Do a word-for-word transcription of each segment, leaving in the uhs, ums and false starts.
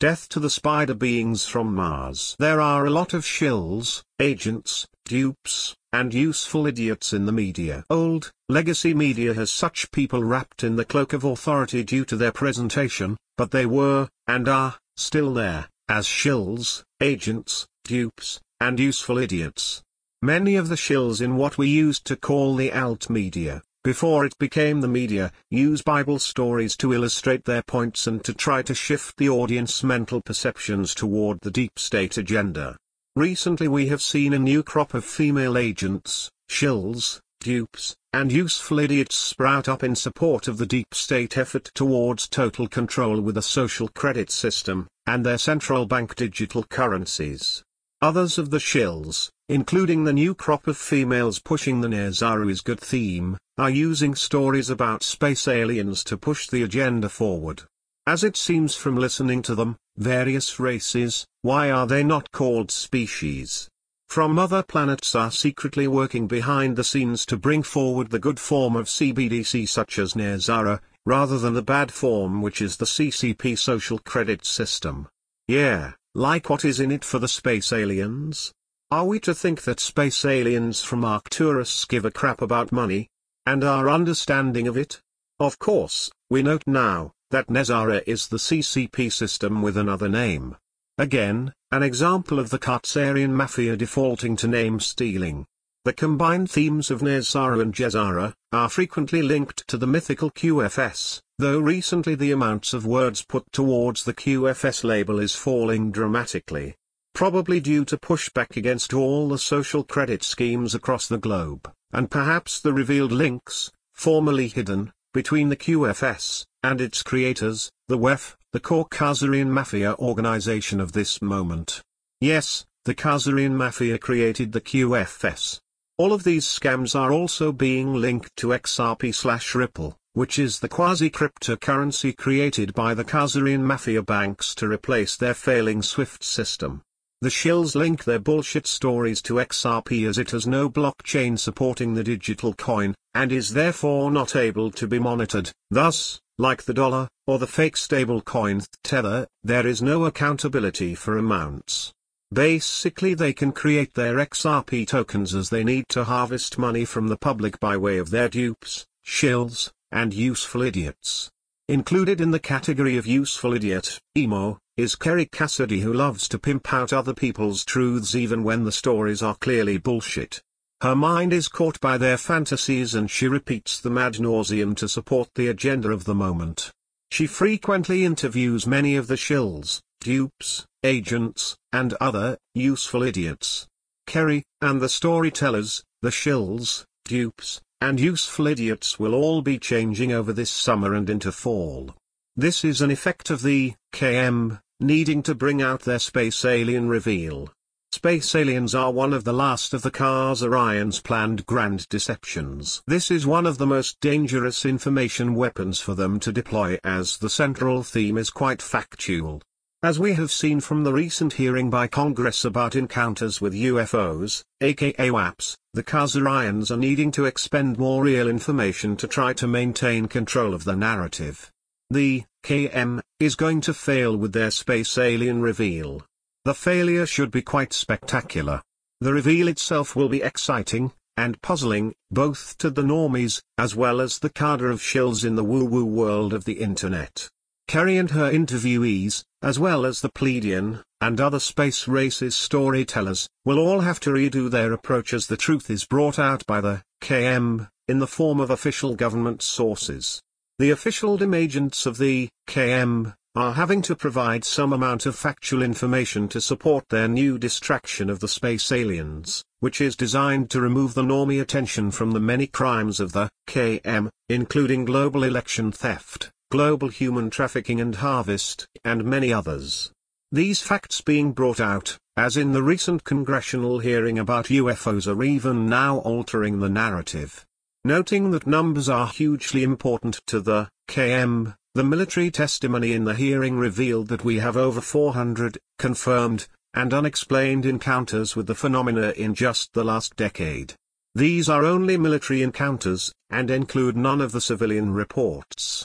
Death to the spider beings from Mars. There are a lot of shills, agents, dupes, and useful idiots in the media. Old, legacy media has such people wrapped in the cloak of authority due to their presentation, but they were, and are, still there, as shills, agents, dupes, and useful idiots. Many of the shills in what we used to call the alt media, before it became the media, use Bible stories to illustrate their points and to try to shift the audience mental perceptions toward the deep state agenda. Recently we have seen a new crop of female agents, shills, dupes, and useful idiots sprout up in support of the deep state effort towards total control with a social credit system, and their central bank digital currencies. Others of the shills, including the new crop of females pushing the Nezaru is good theme, are using stories about space aliens to push the agenda forward. As it seems from listening to them, various races, why are they not called species, from other planets are secretly working behind the scenes to bring forward the good form of C B D C such as Nezara, rather than the bad form which is the C C P social credit system. Yeah, like what is in it for the space aliens? Are we to think that space aliens from Arcturus give a crap about money, and our understanding of it? Of course, we note now, that Nezara is the C C P system with another name. Again, an example of the Cartsarian mafia defaulting to name stealing. The combined themes of Nezara and Jezara are frequently linked to the mythical Q F S, though recently the amounts of words put towards the Q F S label is falling dramatically. Probably due to pushback against all the social credit schemes across the globe, and perhaps the revealed links, formerly hidden, between the Q F S, and its creators, the W E F, the core Khazarian mafia organization of this moment. Yes, the Khazarian mafia created the Q F S. All of these scams are also being linked to X R P slash Ripple, which is the quasi-cryptocurrency created by the Khazarian mafia banks to replace their failing SWIFT system. The shills link their bullshit stories to X R P as it has no blockchain supporting the digital coin, and is therefore not able to be monitored. Thus, like the dollar, or the fake stablecoin Tether, there is no accountability for amounts. Basically they can create their X R P tokens as they need to harvest money from the public by way of their dupes, shills, and useful idiots. Included in the category of useful idiot, emo, is Kerry Cassidy, who loves to pimp out other people's truths even when the stories are clearly bullshit. Her mind is caught by their fantasies and she repeats them ad nauseum to support the agenda of the moment. She frequently interviews many of the shills, dupes, agents, and other, useful idiots. Kerry, and the storytellers, the shills, dupes, and useful idiots will all be changing over this summer and into fall. This is an effect of the K M needing to bring out their space alien reveal. Space aliens are one of the last of the Khazarians' planned grand deceptions. This is one of the most dangerous information weapons for them to deploy, as the central theme is quite factual. As we have seen from the recent hearing by Congress about encounters with U F Os, aka W A Ps, the Khazarians are needing to expend more real information to try to maintain control of the narrative. The K M is going to fail with their space alien reveal. The failure should be quite spectacular. The reveal itself will be exciting and puzzling, both to the normies, as well as the cadre of shills in the woo-woo world of the internet. Kerry and her interviewees, as well as the Pleiadian, and other space races storytellers, will all have to redo their approach as the truth is brought out by the K M, in the form of official government sources. The officialdom agents of the K M are having to provide some amount of factual information to support their new distraction of the space aliens, which is designed to remove the normie attention from the many crimes of the K M, including global election theft, global human trafficking and harvest, and many others. These facts being brought out, as in the recent congressional hearing about U F Os, are even now altering the narrative. Noting that numbers are hugely important to the K M, the military testimony in the hearing revealed that we have over four hundred confirmed and unexplained encounters with the phenomena in just the last decade. These are only military encounters, and include none of the civilian reports.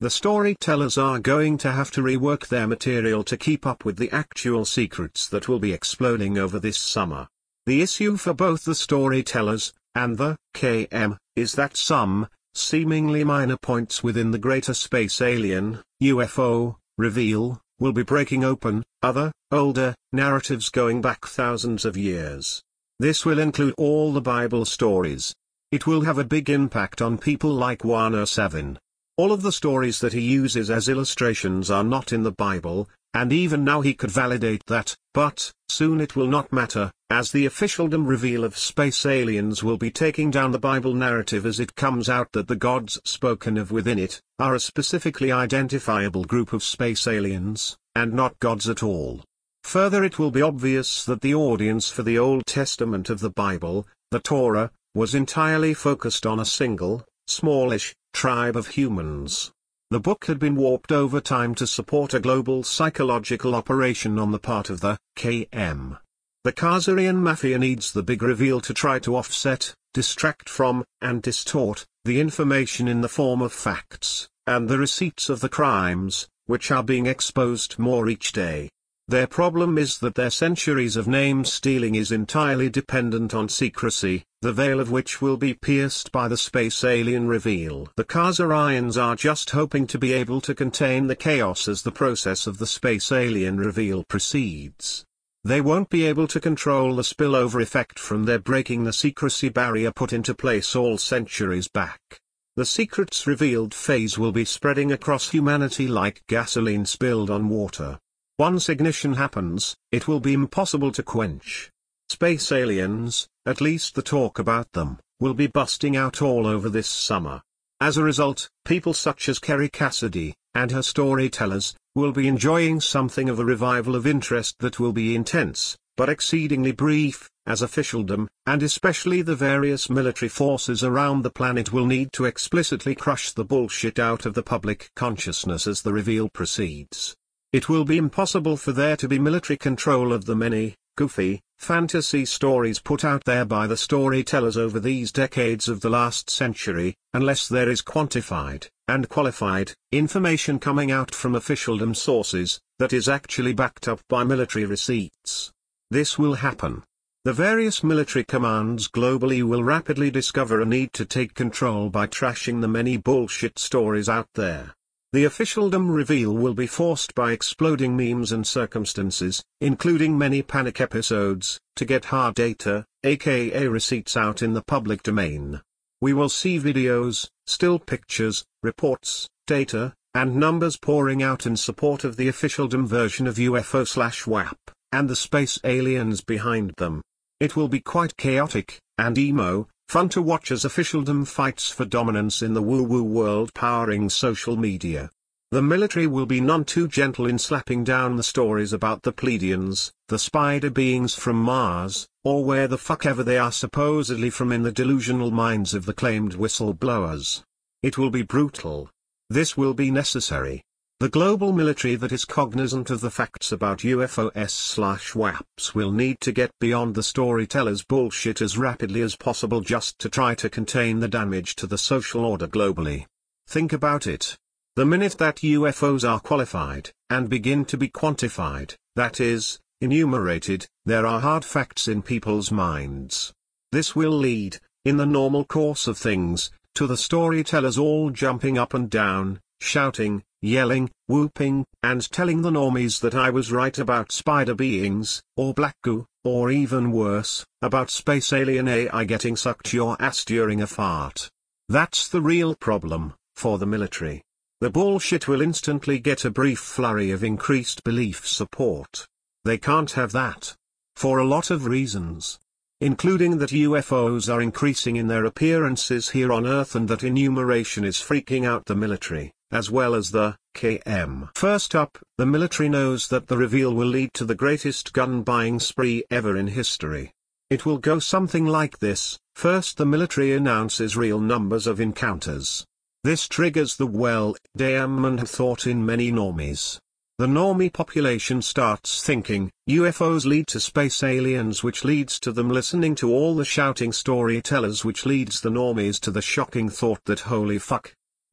The storytellers are going to have to rework their material to keep up with the actual secrets that will be exploding over this summer. The issue for both the storytellers and the K M is that some, seemingly minor points within the greater space alien, U F O, reveal, will be breaking open other, older, narratives going back thousands of years. This will include all the Bible stories. It will have a big impact on people like one oh seven. All of the stories that he uses as illustrations are not in the Bible, and even now he could validate that, but, soon it will not matter, as the officialdom reveal of space aliens will be taking down the Bible narrative as it comes out that the gods spoken of within it, are a specifically identifiable group of space aliens, and not gods at all. Further, it will be obvious that the audience for the Old Testament of the Bible, the Torah, was entirely focused on a single, smallish, tribe of humans. The book had been warped over time to support a global psychological operation on the part of the K M. The Khazarian Mafia needs the big reveal to try to offset, distract from, and distort, the information in the form of facts, and the receipts of the crimes, which are being exposed more each day. Their problem is that their centuries of name stealing is entirely dependent on secrecy, the veil of which will be pierced by the space alien reveal. The Khazarians are just hoping to be able to contain the chaos as the process of the space alien reveal proceeds. They won't be able to control the spillover effect from their breaking the secrecy barrier put into place all centuries back. The secrets revealed phase will be spreading across humanity like gasoline spilled on water. Once ignition happens, it will be impossible to quench. Space aliens, at least the talk about them, will be busting out all over this summer. As a result, people such as Kerry Cassidy, and her storytellers, will be enjoying something of a revival of interest that will be intense, but exceedingly brief, as officialdom, and especially the various military forces around the planet will need to explicitly crush the bullshit out of the public consciousness as the reveal proceeds. It will be impossible for there to be military control of the many, goofy, fantasy stories put out there by the storytellers over these decades of the last century, unless there is quantified, and qualified, information coming out from officialdom sources, that is actually backed up by military receipts. This will happen. The various military commands globally will rapidly discover a need to take control by trashing the many bullshit stories out there. The officialdom reveal will be forced by exploding memes and circumstances, including many panic episodes, to get hard data, aka receipts out in the public domain. We will see videos, still pictures, reports, data, and numbers pouring out in support of the officialdom version of U F O slash W A P, and the space aliens behind them. It will be quite chaotic, and emo, fun to watch as officialdom fights for dominance in the woo-woo world powering social media. The military will be none too gentle in slapping down the stories about the Pleiadians, the spider beings from Mars, or where the fuck ever they are supposedly from in the delusional minds of the claimed whistleblowers. It will be brutal. This will be necessary. The global military that is cognizant of the facts about U F Os slash W A Ps will need to get beyond the storytellers' bullshit as rapidly as possible just to try to contain the damage to the social order globally. Think about it. The minute that U F Os are qualified, and begin to be quantified, that is, enumerated, there are hard facts in people's minds. This will lead, in the normal course of things, to the storytellers all jumping up and down, shouting, yelling, whooping, and telling the normies that I was right about spider beings, or black goo, or even worse, about space alien A I getting sucked your ass during a fart. That's the real problem, for the military. The bullshit will instantly get a brief flurry of increased belief support. They can't have that. For a lot of reasons. Including that U F Os are increasing in their appearances here on Earth and that enumeration is freaking out the military, as well as the K M. First up, the military knows that the reveal will lead to the greatest gun-buying spree ever in history. It will go something like this: first the military announces real numbers of encounters. This triggers the well, damn and thought in many normies. The normie population starts thinking, U F Os lead to space aliens, which leads to them listening to all the shouting storytellers, which leads the normies to the shocking thought that holy fuck.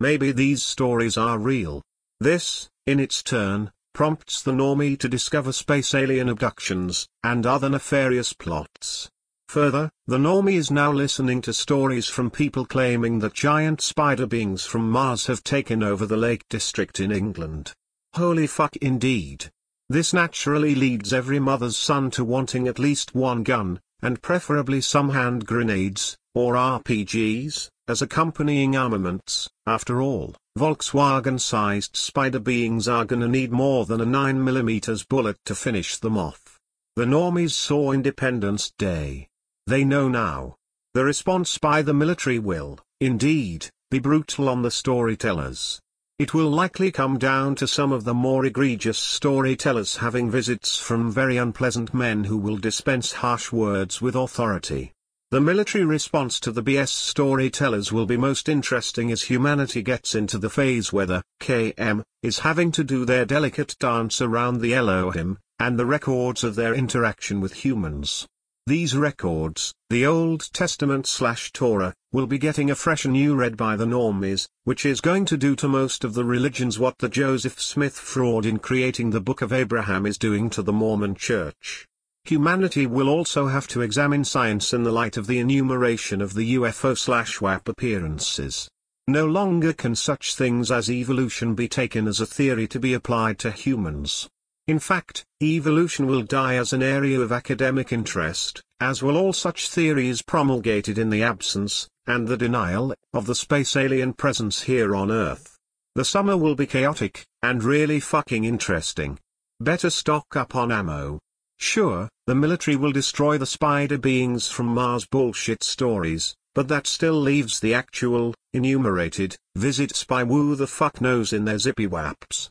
maybe these stories are real. This, in its turn, prompts the normie to discover space alien abductions, and other nefarious plots. Further, the normie is now listening to stories from people claiming that giant spider beings from Mars have taken over the Lake District in England. Holy fuck indeed. This naturally leads every mother's son to wanting at least one gun, and preferably some hand grenades, or R P Gs, as accompanying armaments. After all, Volkswagen-sized spider beings are gonna need more than a nine millimeter bullet to finish them off. The normies saw Independence Day. They know now. The response by the military will, indeed, be brutal on the storytellers. It will likely come down to some of the more egregious storytellers having visits from very unpleasant men who will dispense harsh words with authority. The military response to the B S storytellers will be most interesting as humanity gets into the phase where the K M is having to do their delicate dance around the Elohim, and the records of their interaction with humans. These records, the Old Testament slash Torah, will be getting a fresh and new read by the normies, which is going to do to most of the religions what the Joseph Smith fraud in creating the Book of Abraham is doing to the Mormon Church. Humanity will also have to examine science in the light of the enumeration of the U F O slash W A P appearances. No longer can such things as evolution be taken as a theory to be applied to humans. In fact, evolution will die as an area of academic interest, as will all such theories promulgated in the absence, and the denial, of the space alien presence here on Earth. The summer will be chaotic, and really fucking interesting. Better stock up on ammo. Sure, the military will destroy the spider beings from Mars bullshit stories, but that still leaves the actual, enumerated, visits by who the fuck knows in their zippy waps.